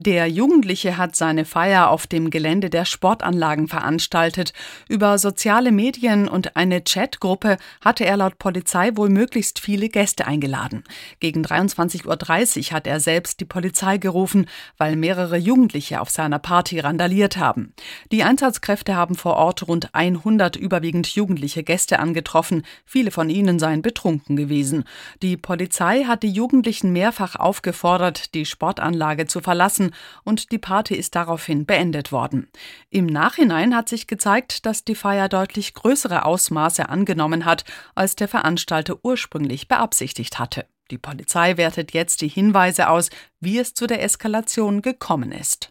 Der Jugendliche hat seine Feier auf dem Gelände der Sportanlagen veranstaltet. Über soziale Medien und eine Chatgruppe hatte er laut Polizei wohl möglichst viele Gäste eingeladen. Gegen 23:30 Uhr hat er selbst die Polizei gerufen, weil mehrere Jugendliche auf seiner Party randaliert haben. Die Einsatzkräfte haben vor Ort rund 100 überwiegend jugendliche Gäste angetroffen. Viele von ihnen seien betrunken gewesen. Die Polizei hat die Jugendlichen mehrfach aufgefordert, die Sportanlage zu verlassen, und die Party ist daraufhin beendet worden. Im Nachhinein hat sich gezeigt, dass die Feier deutlich größere Ausmaße angenommen hat, als der Veranstalter ursprünglich beabsichtigt hatte. Die Polizei wertet jetzt die Hinweise aus, wie es zu der Eskalation gekommen ist.